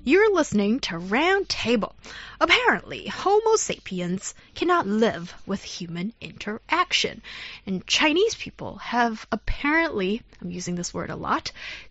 You're listening to Round Table. Apparently, Homo sapiens cannot live with human interaction. And Chinese people have apparently, I'm using this word a lot,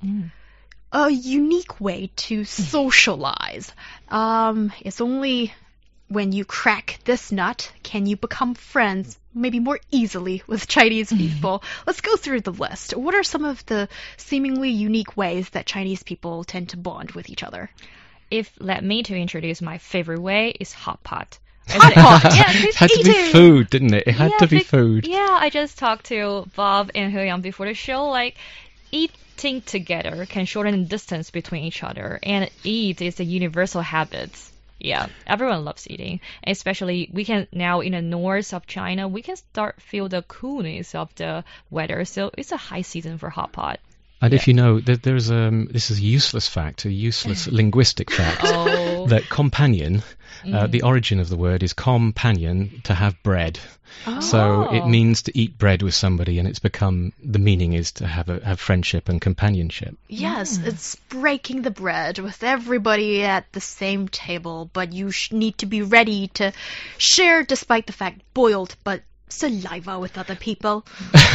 a unique way to socialize. It's only when you crack this nut can you become friends maybe more easily with Chinese people. Let's go through the list. What are some of the seemingly unique ways that Chinese people tend to bond with each other? If let me to introduce my favorite way is hot pot. Hot pot! Yes, It had to be food, didn't it? It had to be food. Yeah, I just talked to Bob and Hyung before the show. Like, eating together can shorten the distance between each other, and eat is a universal habit. Yeah, everyone loves eating, especially we can now in the north of China, we can start feel the coolness of the weather. So it's a high season for hot pot. And if you know, there's this is a useless fact, a useless linguistic fact, that companion, the origin of the word is companion, to have bread. So it means to eat bread with somebody, and it's become, the meaning is to have friendship and companionship. Yes, it's breaking the bread with everybody at the same table, but you need to be ready to share despite the fact boiled, but saliva with other people.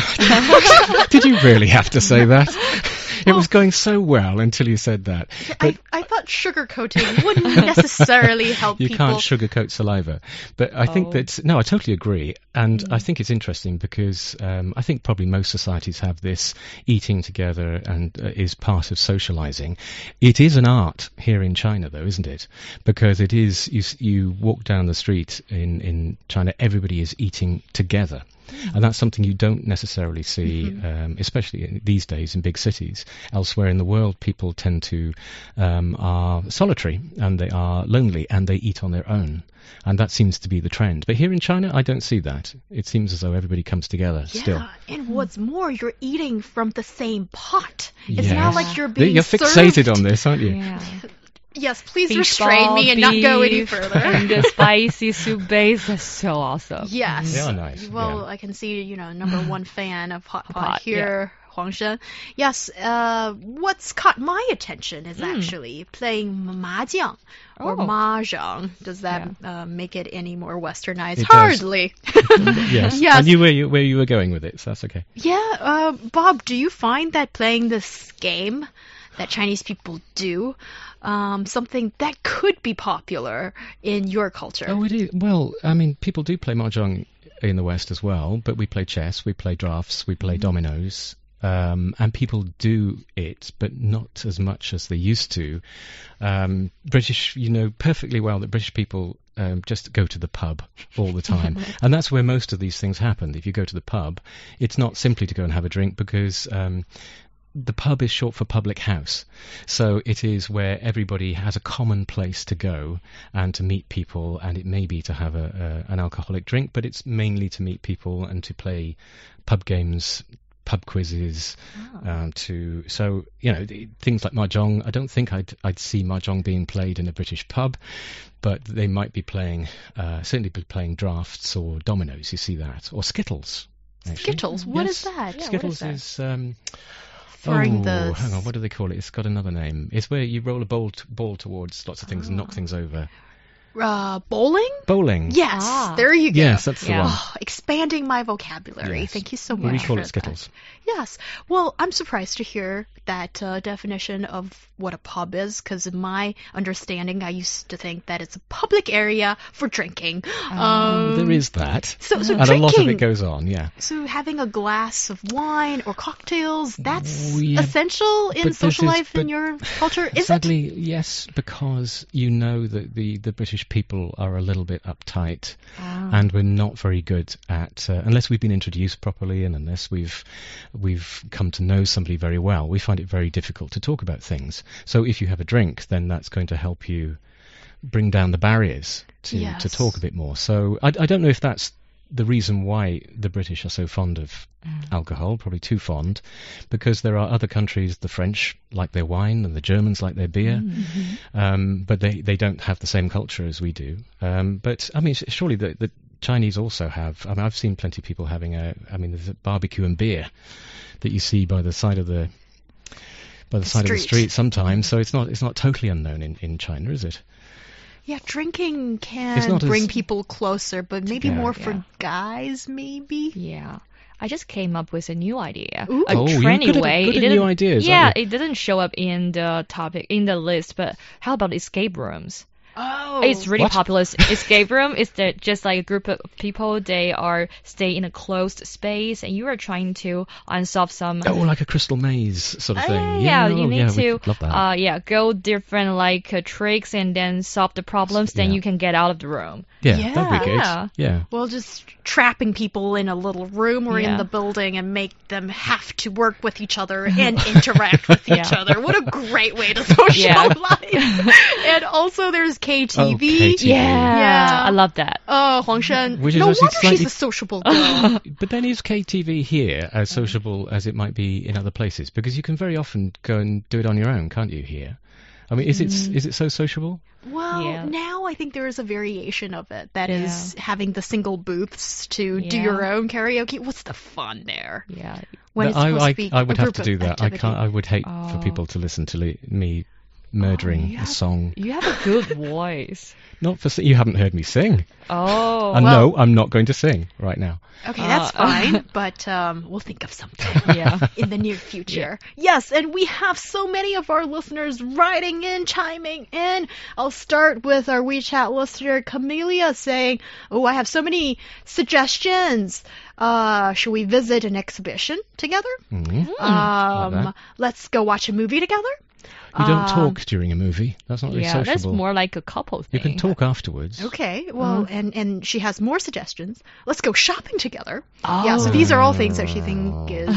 Did you really have to say that? It was going so well until you said that. But I thought sugarcoating wouldn't necessarily help you people. You can't sugarcoat saliva. But I think that, no, I totally agree. And I think it's interesting because I think probably most societies have this eating together and is part of socializing. It is an art here in China, though, isn't it? Because it is, you walk down the street in China, everybody is eating together. And that's something you don't necessarily see, especially these days in big cities. Elsewhere in the world, people tend to are solitary and they are lonely and they eat on their own. And that seems to be the trend. But here in China, I don't see that. It seems as though everybody comes together still. Yeah, and what's more, you're eating from the same pot. It's not like you're being You're fixated served. on this, aren't you? Yeah. Yes, please Beef restrain ball, me and not go any further. And the spicy soup base is so awesome. Yes. They are nice. Well, yeah. I can see, number one fan of hot pot Pot, here, Huang Shen. Yes, what's caught my attention is actually playing mahjong or mahjong. Does that make it any more westernized? It Hardly. Yes. Yes. I knew where you were going with it, so that's okay. Yeah, Bob, do you find that playing this game that Chinese people do, something that could be popular in your culture? Oh, it is. Well, I mean, people do play mahjong in the West as well, but we play chess, we play drafts, we play dominoes, and people do it, but not as much as they used to. British, you know perfectly well that British people just go to the pub all the time. And that's where most of these things happen. If you go to the pub, it's not simply to go and have a drink because the pub is short for public house. So it is where everybody has a common place to go and to meet people, and it may be to have an alcoholic drink, but it's mainly to meet people and to play pub games, pub quizzes, so things like mahjong. I don't think I'd see mahjong being played in a British pub, but they might be playing certainly be playing drafts or dominoes. You see that, or skittles. Actually. Skittles. What is that? Yeah, Skittles what is. Throwing hang on, what do they call it? It's got another name. It's where you roll a ball towards lots of things and knock things over. Bowling? Bowling. Yes, there you go. Yes, that's the one. Oh, expanding my vocabulary. Yes. Thank you so much. We call for it Skittles. That. Yes. Well, I'm surprised to hear that definition of what a pub is, because in my understanding, I used to think that it's a public area for drinking. There is that. So and drinking, a lot of it goes on, yeah. So having a glass of wine or cocktails, that's Yeah, essential in but social this is- life in but your culture, is Sadly, yes, because you know that the British people are a little bit uptight, and we're not very good at unless we've been introduced properly and unless we've come to know somebody very well, we find it very difficult to talk about things. So if you have a drink, then that's going to help you bring down the barriers to talk a bit more. So I don't know if that's the reason why the British are so fond of alcohol, probably too fond, because there are other countries, the French like their wine and the Germans like their beer, but they don't have the same culture as we do. But I mean, surely the Chinese also have. I mean, I've seen plenty of people having there's a barbecue and beer that you see by the side of the by the side of the street sometimes. So it's not totally unknown in China, is it? Yeah, drinking It's can not bring as- people closer, but maybe Yeah. more for Yeah. guys, maybe. Yeah. I just came up with a new idea. Ooh. A Oh, you're trendy good at- way. good It at new didn't- ideas, Yeah, aren't you? it didn't show up in the topic, in the list, but how about escape rooms? Oh, It's really What? popular. Escape room is just like a group of people. They are stay in a closed space, and you are trying to unsolve some. Oh, like a crystal maze sort of thing. Yeah, oh, you need yeah, to we love that. go different like tricks and then solve the problems. Then Yeah. you can get out of the room. yeah, that'd be good. Yeah. Yeah. well, just trapping people in a little room or in Yeah. the building and make them have to work with each other and interact with each Yeah. other. What a great way to socialize. And also there's KTV. KTV. Yeah. I love that. Oh, Huang Shen. Which is No actually wonder she's slightly- a sociable girl. But then is KTV here as sociable as it might be in other places? Because you can very often go and do it on your own, can't you, here? I mean, is it so sociable? Well, Yeah. now I think there is a variation of it. That is having the single booths to do Yeah. your own karaoke. What's the fun there? Yeah. When No, it's supposed to be I a would have group to do that. activity. I would hate for Oh. people to listen to me murdering yeah. a song. You have a good voice. Not for you haven't heard me sing. Oh. And well- no, I'm not going to sing right now. Okay, that's fine, but we'll think of something Yeah. in the near future. Yes, and we have so many of our listeners writing in, chiming in. I'll start with our WeChat listener, Camellia, saying, oh, I have so many suggestions. Should we visit an exhibition together? Mhm. Like that. Let's go watch a movie together. You don't talk during a movie. That's not really Yeah, sociable. that's more like a couple You thing. can talk afterwards. Okay, well, Mm-hmm. and she has more suggestions. Let's go shopping together. Yeah, so these are all things that she think is,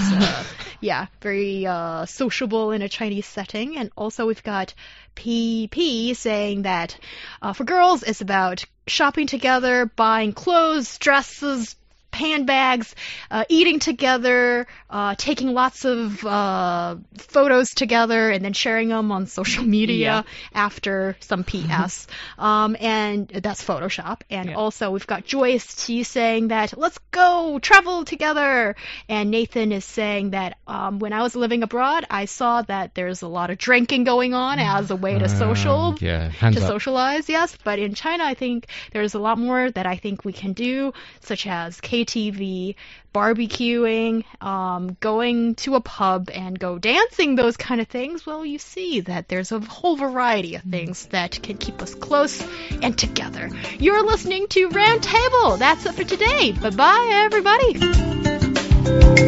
very sociable in a Chinese setting. And also we've got PP saying that for girls, it's about shopping together, buying clothes, dresses, handbags, eating together, taking lots of photos together, and then sharing them on social media after some PS. And that's Photoshop. And Yeah. also we've got Joyce T saying that let's go travel together. And Nathan is saying that when I was living abroad, I saw that there's a lot of drinking going on as a way to Yeah, hands to up. socialize, yes. But in China, I think there's a lot more that I think we can do, such as KTV, barbecuing, going to a pub and go dancing, those kind of things. Well, you see that there's a whole variety of things that can keep us close and together. You're listening to Round Table. That's it for today. Bye-bye, everybody.